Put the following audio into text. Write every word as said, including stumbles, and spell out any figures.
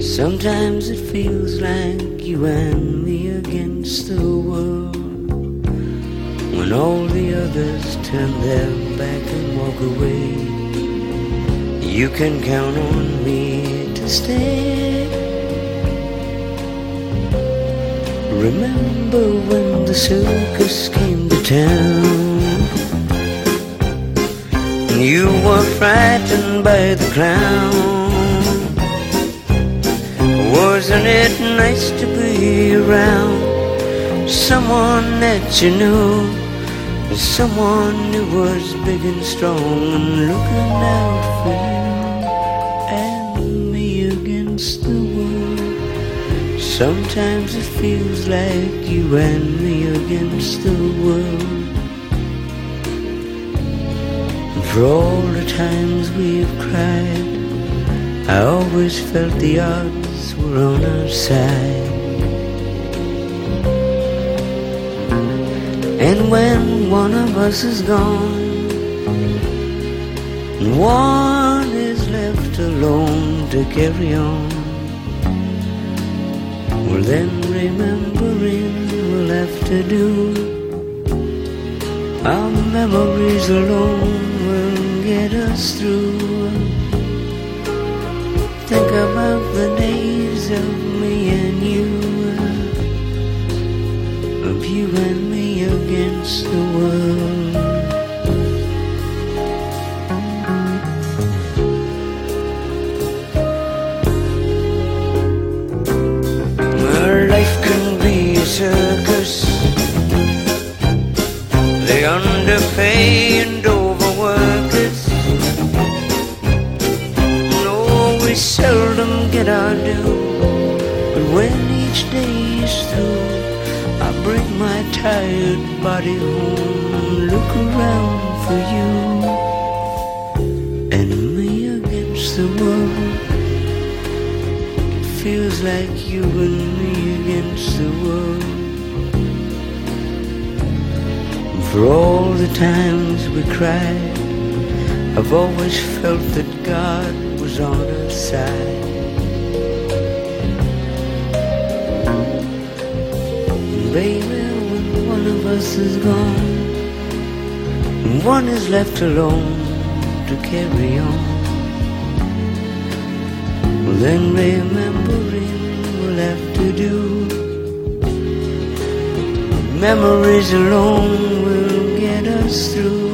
Sometimes it feels like you and me against the world. When all the others turn their back and walk away, you can count on me to stay. Remember when the circus came to town? You were frightened by the clown. Wasn't it nice to be around someone that you knew, someone who was big and strong and looking out for you and me against the world? Sometimes it feels like you and me against the world. And for all the times we've cried, I always felt the odds were on our side. And when one of us is gone and one is left alone to carry on, well then remembering we'll have to do. Our memories alone will get us through. Think about the days of me and you, of you and me against the world. Well, life can be a circus. They underpay and overwork us. We seldom get our due, but when each day is through, I bring my tired body home and look around for you and me against the world. It feels like you and me against the world. And for all the times we cried, I've always felt that God was on our side. And baby, when one of us is gone and one is left alone to carry on, well then remembering we'll have to do. Memories alone will get us through.